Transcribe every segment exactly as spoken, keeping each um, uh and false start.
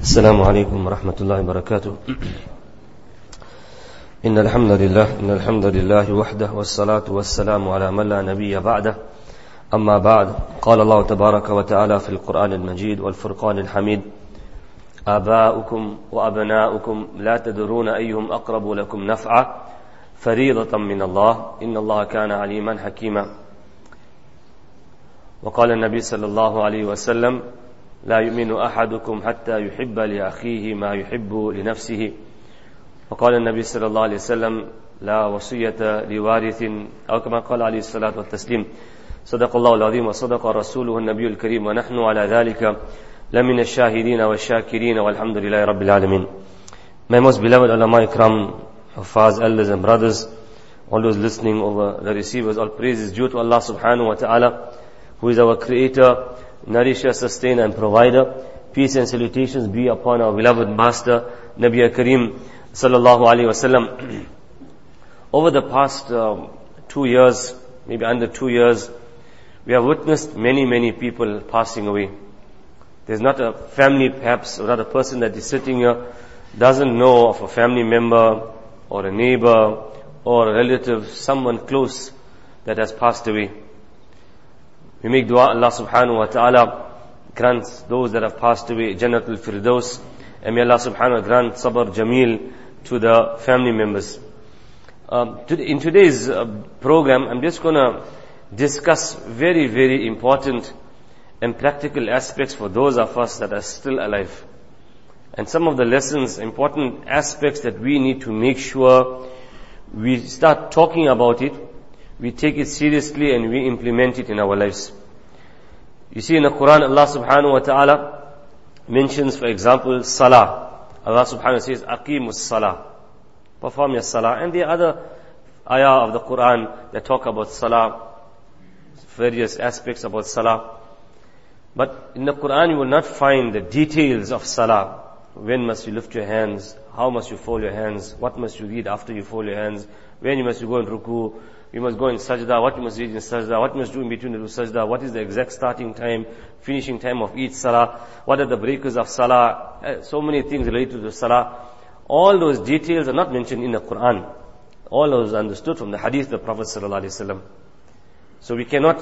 السلام عليكم ورحمة الله وبركاته. إن الحمد لله إن الحمد لله وحده والصلاة والسلام على من لا نبي بعده. أما بعد، قال الله تبارك وتعالى في القرآن المجيد والفرقان الحميد: آباؤكم وأبناؤكم لا تدرون أيهم أقرب لكم نفعا فريضة من الله إن الله كان عليما حكيما. وقال النبي صلى الله عليه وسلم: لا يؤمن أحدكم حتى يحب لأخيه ما يحب لنفسه. وقال النبي صلى الله عليه وسلم: لا وصية لوارث، أو كما قال عليه الصلاة والتسليم. صدق الله العظيم وصدق رسوله النبي الكريم، ونحن على ذلك لمن الشاهدين والشاكرين والحمد لله رب العالمين. My most beloved ulama ikram, fathers, elders and brothers, all those listening over the receivers, all praise is due to Allah subhanahu wa ta'ala, who is our creator, nourisher, sustainer and provider. Peace and salutations be upon our beloved master, Nabi Kareem sallallahu alayhi wasallam. Over the past uh, two years, maybe under two years, we have witnessed many, many people passing away. There's not a family, perhaps, or not a person that is sitting here doesn't know of a family member or a neighbor or a relative, someone close that has passed away. We make dua, Allah subhanahu wa ta'ala grants those that have passed away Jannatul Firdaus, and may Allah subhanahu wa ta'ala grant Sabr Jameel to the family members. Um, today, in today's uh, program, I'm just going to discuss very, very important and practical aspects for those of us that are still alive. And some of the lessons, important aspects that we need to make sure we start talking about it, we take it seriously and we implement it in our lives. You see in the Quran, Allah subhanahu wa ta'ala mentions, for example, salah. Allah subhanahu wa ta'ala says, Aqimus salah. Perform your salah. And the other ayah of the Quran that talk about salah, various aspects about salah. But in the Quran you will not find the details of salah. When must you lift your hands? How must you fold your hands? What must you read after you fold your hands? When you must you go in ruku? You must go in sajda. What you must read in sajda? What you must do in between the two sajda? What is the exact starting time, finishing time of each salah? What are the breakers of salah? So many things related to salah. All those details are not mentioned in the Quran. All those are understood from the hadith of the Prophet sallallahu alaihi wasallam. So we cannot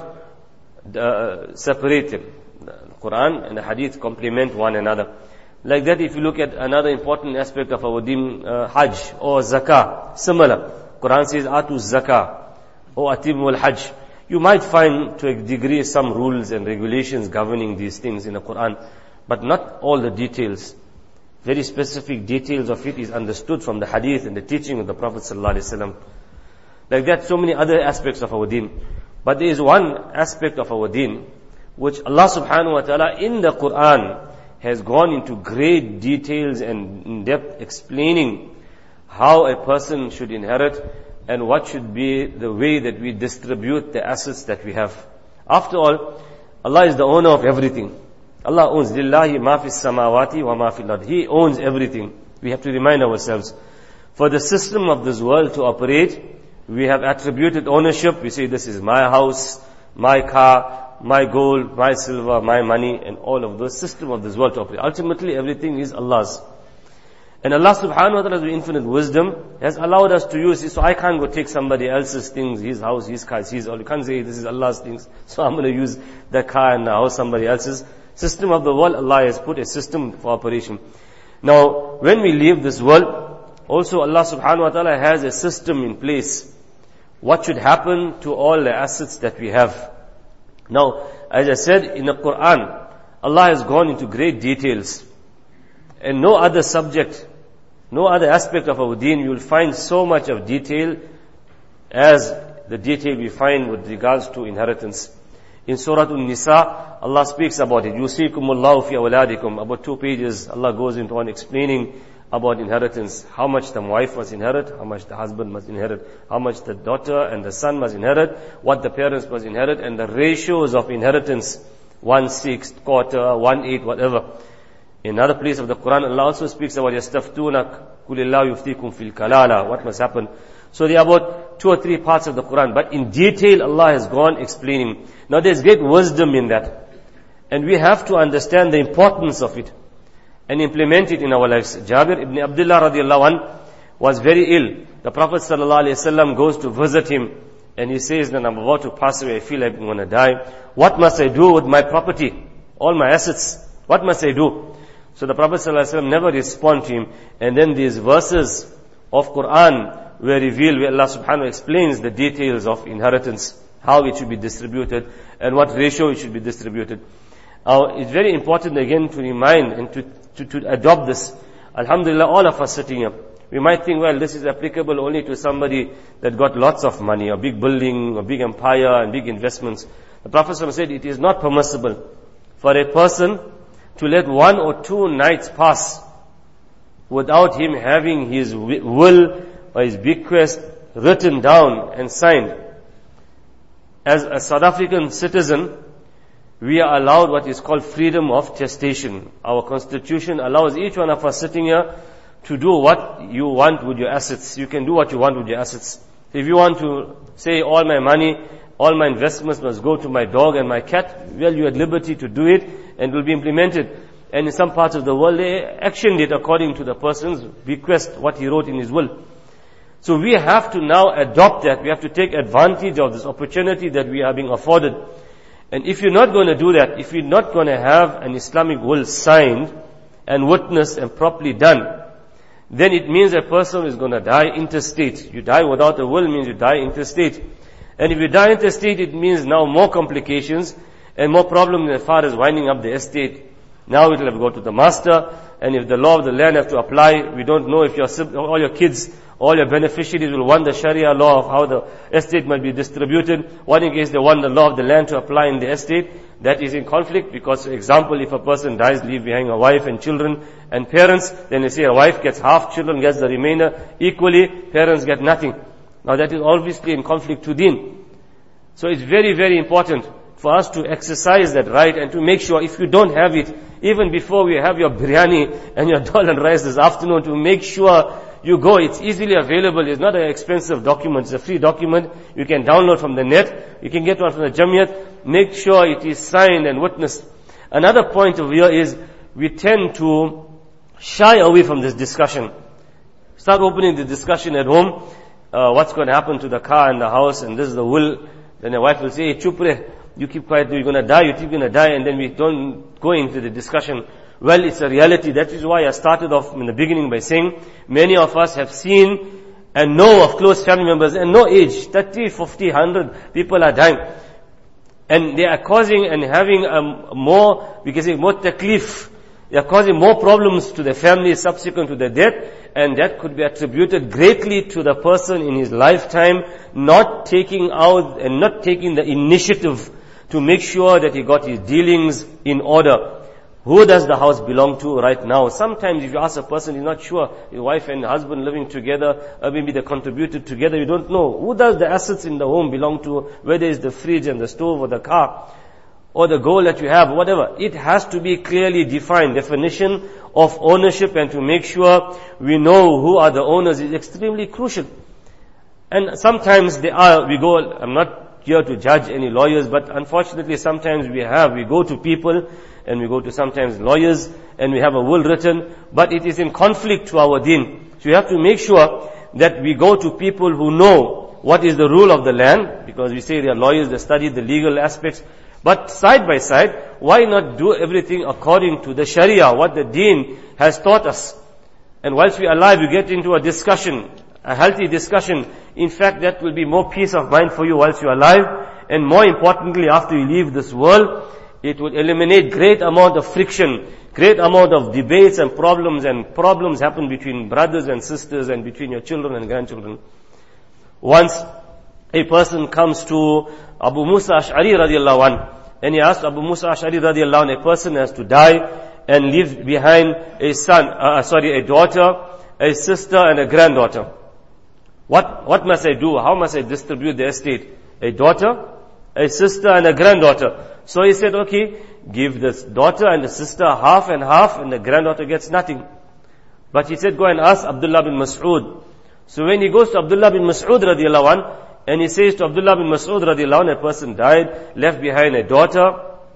uh, separate them. The Quran and the hadith complement one another. Like that, if you look at another important aspect of our deen, uh, Hajj or Zakah, similar. Quran says, Atu Zakah or Atimul Hajj. You might find to a degree some rules and regulations governing these things in the Quran, but not all the details. Very specific details of it is understood from the hadith and the teaching of the Prophet sallallahu alaihi wasallam. Like that, so many other aspects of our deen. But there is one aspect of our deen which Allah subhanahu wa ta'ala in the Quran has gone into great details and in-depth explaining how a person should inherit and what should be the way that we distribute the assets that we have. After all, Allah is the owner of everything. Allah owns lillahi ma fis samawati wa ma fil ard. He owns everything. We have to remind ourselves. For the system of this world to operate, we have attributed ownership. We say this is my house, my car, my gold, my silver, my money, and all of the system of this world to operate. Ultimately, everything is Allah's. And Allah subhanahu wa ta'ala, with infinite wisdom, has allowed us to use it. So I can't go take somebody else's things, his house, his car, his all. You can't say this is Allah's things. So I'm going to use the car and the house, somebody else's. System of the world, Allah has put a system for operation. Now, when we leave this world, also Allah subhanahu wa ta'ala has a system in place. What should happen to all the assets that we have? Now, as I said, in the Quran, Allah has gone into great details. And no other subject, no other aspect of our deen, you will find so much of detail as the detail we find with regards to inheritance. In Surah An-Nisa, Allah speaks about it. Yusikumullahu fi awladikum. About two pages, Allah goes into on explaining about inheritance. How much the wife must inherit, how much the husband must inherit, how much the daughter and the son must inherit, what the parents must inherit, and the ratios of inheritance. One-sixth, quarter, one-eighth, whatever. In another place of the Quran, Allah also speaks about yastaftunak, kulillahu yuftikum fil kalala, what must happen. So there are about two or three parts of the Quran, but in detail Allah has gone explaining. Now there's great wisdom in that. And we have to understand the importance of it. and implement it in our lives. Jabir ibn Abdullah radiallahu anh was very ill. The Prophet sallallahu alaihi wasallam goes to visit him, and he says that I'm about to pass away, I feel like I'm going to die. What must I do with my property? All my assets. What must I do? So the Prophet sallallahu alaihi wasallam never responded to him. And then these verses of Quran were revealed where Allah subhanahu wa ta'ala explains the details of inheritance, how it should be distributed, and what ratio it should be distributed. Now, it's very important again to remind and to, to, to adopt this. Alhamdulillah, all of us sitting here, we might think, well, this is applicable only to somebody that got lots of money, a big building, a big empire, and big investments. The Prophet said it is not permissible for a person to let one or two nights pass without him having his will or his bequest written down and signed. As a South African citizen, we are allowed what is called freedom of testation. Our constitution allows each one of us sitting here to do what you want with your assets. You can do what you want with your assets. If you want to say all my money, all my investments must go to my dog and my cat, well, you are at liberty to do it and it will be implemented. And in some parts of the world, they actioned it according to the person's bequest, what he wrote in his will. So we have to now adopt that. We have to take advantage of this opportunity that we are being afforded. And if you're not going to do that, if you're not going to have an Islamic will signed and witnessed and properly done, then it means a person is going to die interstate. You die without a will means you die interstate. And if you die interstate, it means now more complications and more problems as far as winding up the estate. Now it will have to go to the master, and if the law of the land have to apply, we don't know if your all your kids, all your beneficiaries will want the Sharia law of how the estate might be distributed. What in case they want the law of the land to apply in the estate? That is in conflict because, for example, if a person dies, leave behind a wife and children and parents, then they say a wife gets half, children gets the remainder equally, parents get nothing. Now that is obviously in conflict to deen. So it's very, very important for us to exercise that right and to make sure if you don't have it, even before we have your biryani and your dal and rice this afternoon, to make sure you go. It's easily available. It's not an expensive document. It's a free document. You can download from the net. You can get one from the Jamiyat. Make sure it is signed and witnessed. Another point of view is we tend to shy away from this discussion. Start opening the discussion at home. Uh, what's going to happen to the car and the house, and this is the will. Then the wife will say, hey, chup re, you keep quiet, you're going to die, you think you're going to die, and then we don't go into the discussion. Well, it's a reality. That is why I started off in the beginning by saying, many of us have seen and know of close family members, and no age, thirty, fifty, one hundred people are dying. And they are causing and having a more, we can say more taklif. They are causing more problems to the family subsequent to the death, and that could be attributed greatly to the person in his lifetime not taking out and not taking the initiative to make sure that he got his dealings in order. Who does the house belong to right now? Sometimes if you ask a person, he's not sure, his wife and husband living together, or maybe they contributed together, you don't know. Who does the assets in the home belong to? Whether it's the fridge and the stove or the car, or the goal that you have, whatever. It has to be clearly defined. Definition of ownership, and to make sure we know who are the owners is extremely crucial. And sometimes they are, we go, I'm not here to judge any lawyers, but unfortunately sometimes we have, we go to people, and we go to sometimes lawyers, and we have a will written, but it is in conflict to our deen. So you have to make sure that we go to people who know what is the rule of the land, because we say they are lawyers, they study the legal aspects. But side by side, why not do everything according to the Sharia, what the deen has taught us? And whilst we are alive, we get into a discussion, a healthy discussion. In fact, that will be more peace of mind for you whilst you are alive. And more importantly, after you leave this world, it will eliminate great amount of friction, great amount of debates and problems, and problems happen between brothers and sisters and between your children and grandchildren. Once a person comes to Abu Musa Ash'ari radiallahu anh, and he asked Abu Musa Ash'ari radiallahu anh, a person has to die and leave behind a son, uh, sorry, a daughter, a sister and a granddaughter. What, what must I do? How must I distribute the estate? A daughter, a sister and a granddaughter. So he said, okay, give this daughter and the sister half and half, and the granddaughter gets nothing. But he said, go and ask Abdullah bin Mas'ud. So when he goes to Abdullah bin Mas'ud radiallahu anh, and he says to Abdullah bin Mas'ud radiallahu anh, a person died, left behind a daughter,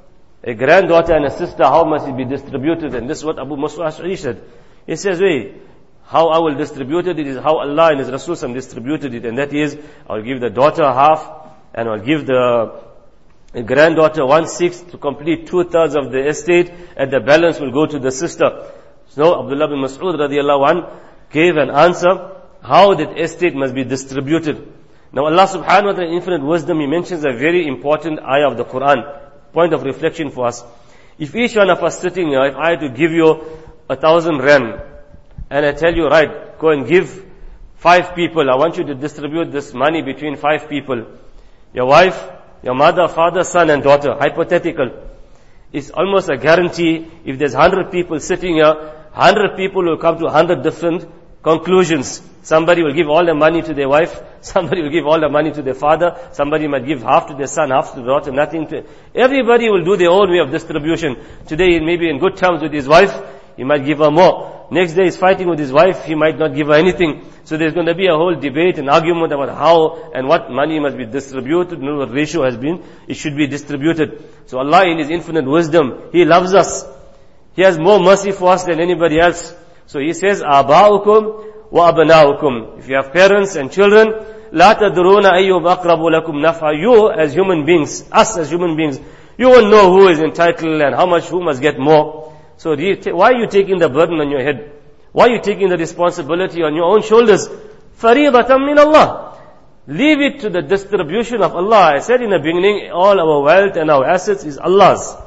a granddaughter and a sister, how must it be distributed? And this is what Abu Musa Ash'ari said. He says, wait, how I will distribute it, it is how Allah and His Rasul distributed it. And that is, I will give the daughter half, and I will give the granddaughter one-sixth to complete two-thirds of the estate, and the balance will go to the sister. So Abdullah bin Mas'ud radiallahu anh gave an answer, how that estate must be distributed. Now Allah subhanahu wa ta'ala in infinite wisdom, He mentions a very important ayah of the Quran, point of reflection for us. If each one of us sitting here, if I had to give you a thousand rand, and I tell you, right, go and give five people, I want you to distribute this money between five people. Your wife, your mother, father, son and daughter, hypothetical. It's almost a guarantee, if there's hundred people sitting here, hundred people will come to hundred different conclusions. Somebody will give all the money to their wife, somebody will give all the money to their father, somebody might give half to their son, half to the daughter, nothing to... Everybody will do their own way of distribution. Today he may be in good terms with his wife, he might give her more. Next day he's fighting with his wife, he might not give her anything. So there's going to be a whole debate and argument about how and what money must be distributed, and what ratio has been, it should be distributed. So Allah in His infinite wisdom, He loves us. He has more mercy for us than anybody else. So He says, آباؤكم وأبناؤكم. If you have parents and children, لا تدرون أيهم أقرب لكم نفعا. You as human beings, us as human beings, you won't know who is entitled and how much who must get more. So why are you taking the burden on your head? Why are you taking the responsibility on your own shoulders? فَرِيضَةً مِّنَ اللَّهِ. Leave it to the distribution of Allah. I said in the beginning, all our wealth and our assets is Allah's.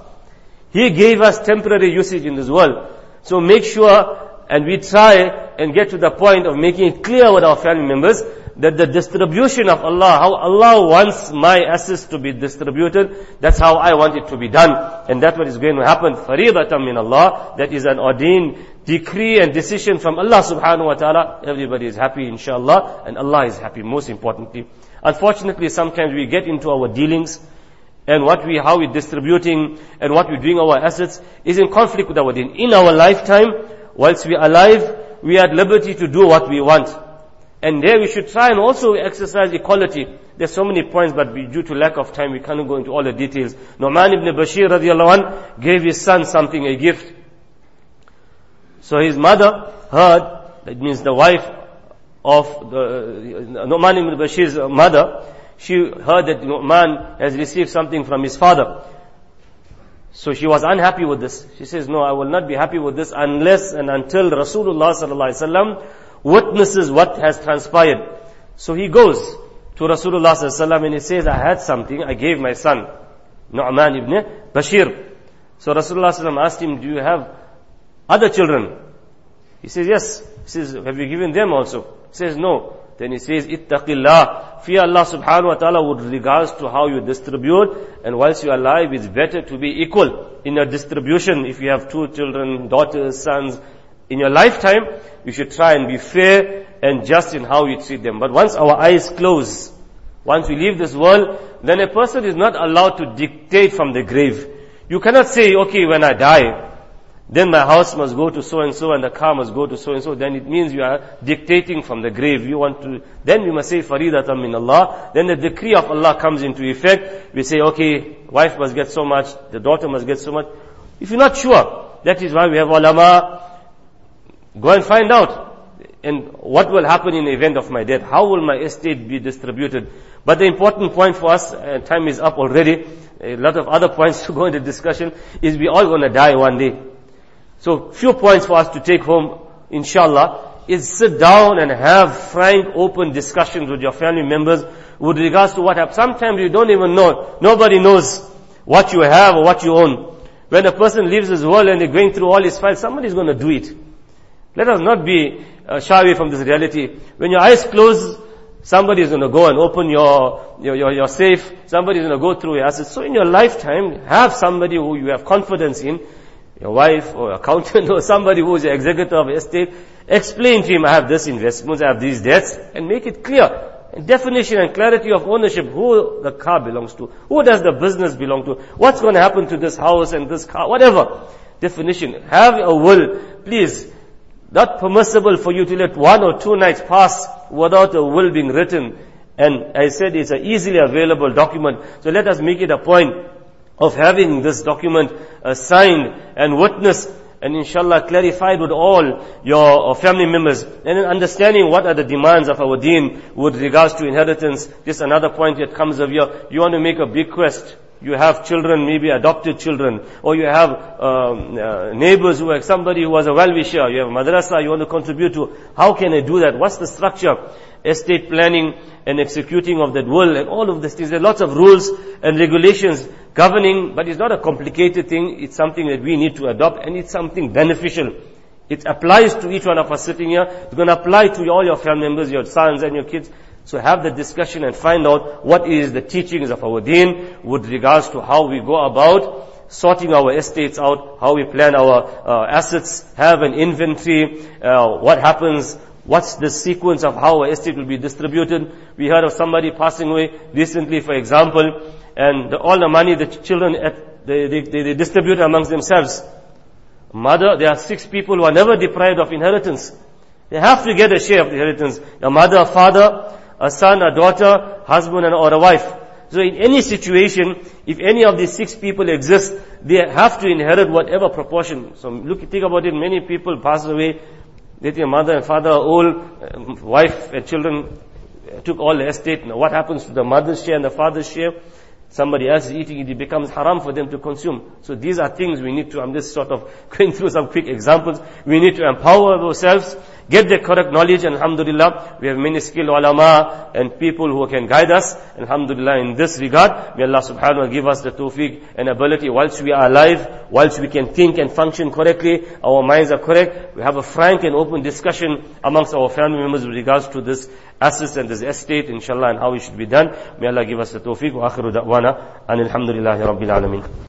He gave us temporary usage in this world. So make sure and we try and get to the point of making it clear with our family members that the distribution of Allah, how Allah wants my assets to be distributed, that's how I want it to be done. And that's what is going to happen. فَرِيضَةً مِّنَ اللَّهِ. That is an ordained decree and decision from Allah subhanahu wa ta'ala. Everybody is happy inshallah, and Allah is happy most importantly. Unfortunately, sometimes we get into our dealings and what we, how we're distributing and what we're doing our assets is in conflict with our deen. In our lifetime, whilst we are alive, we are at liberty to do what we want. And there we should try and also exercise equality. There's so many points, but due to lack of time, we can't go into all the details. Nu'man ibn Bashir radiallahu anh gave his son something, a gift. So his mother heard, that means the wife of the, Nu'man ibn Bashir's mother, she heard that Nu'man has received something from his father. So she was unhappy with this. She says, no, I will not be happy with this unless and until Rasulullah sallallahu alaihi wasallam witnesses what has transpired. So he goes to Rasulullah sallallahu alaihi wasallam and he says, I had something, I gave my son, Nu'man ibn Bashir. So Rasulullah sallallahu alaihi wasallam asked him, do you have other children? He says, yes. He says, have you given them also? He says, no. Then he says, ittaqillah. Fear Allah subhanahu wa ta'ala with regards to how you distribute, and whilst you are alive, it's better to be equal in your distribution. If you have two children, daughters, sons, in your lifetime, you should try and be fair and just in how you treat them. But once our eyes close, once we leave this world, then a person is not allowed to dictate from the grave. You cannot say, okay, when I die, then my house must go to so and so and the car must go to so and so. Then it means you are dictating from the grave. You want to, then we must say faridatan min Allah. Then the decree of Allah comes into effect. We say, okay, wife must get so much, the daughter must get so much. If you're not sure, that is why we have ulama. Go and find out. And what will happen in the event of my death? How will my estate be distributed? But the important point for us, uh, time is up already, a lot of other points to go into discussion, is we all going to die one day. So few points for us to take home, inshallah, is sit down and have frank, open discussions with your family members with regards to what happens. Sometimes you don't even know. Nobody knows what you have or what you own. When a person leaves this world and they're going through all his files, somebody's going to do it. Let us not be uh, shy away from this reality. When your eyes close, somebody is going to go and open your, your, your, your safe. Somebody is going to go through your assets. So in your lifetime, have somebody who you have confidence in, your wife or accountant or somebody who is the executor of estate. Explain to him, I have this investments, I have these debts, and make it clear. And definition and clarity of ownership, who the car belongs to, who does the business belong to, what's going to happen to this house and this car, whatever. Definition. Have a will, please. Not permissible for you to let one or two nights pass without a will being written. And I said it's an easily available document. So let us make it a point. of having this document uh, signed and witnessed and inshallah clarified with all your family members, and then understanding what are the demands of our deen with regards to inheritance. Just another point that comes of here, you want to make a bequest. You have children, maybe adopted children, or you have um, uh, neighbors who are somebody who was a well-wisher, you have a madrasa you want to contribute to. How can I do that? What's the structure? Estate planning and executing of that will and all of these things. There are lots of rules and regulations governing, but it's not a complicated thing. It's something that we need to adopt, and it's something beneficial. It applies to each one of us sitting here. It's going to apply to all your family members, your sons and your kids. So have the discussion and find out what is the teachings of our deen with regards to how we go about sorting our estates out, how we plan our uh, assets, have an inventory, uh, what happens, what's the sequence of how our estate will be distributed. We heard of somebody passing away recently, for example, and the, all the money the children, at, they, they, they distribute amongst themselves. Mother, there are six people who are never deprived of inheritance. They have to get a share of the inheritance. A mother, a father, a son, a daughter, husband and or a wife. So in any situation, if any of these six people exist, they have to inherit whatever proportion. So look, think about it, many people pass away, that your mother and father are old, uh, wife and children took all the estate. Now what happens to the mother's share and the father's share? Somebody else is eating it, it becomes haram for them to consume. So these are things we need to, I'm just sort of going through some quick examples. We need to empower ourselves, get the correct knowledge, and alhamdulillah, we have many skilled ulama and people who can guide us. Alhamdulillah, in this regard, may Allah subhanahu wa ta'ala give us the tawfiq and ability whilst we are alive, whilst we can think and function correctly, our minds are correct, we have a frank and open discussion amongst our family members with regards to this assets and this estate, inshallah, and how it should be done. May Allah give us the tawfiq. Wa akhiru da'wana anil hamdulillahi rabbil alameen.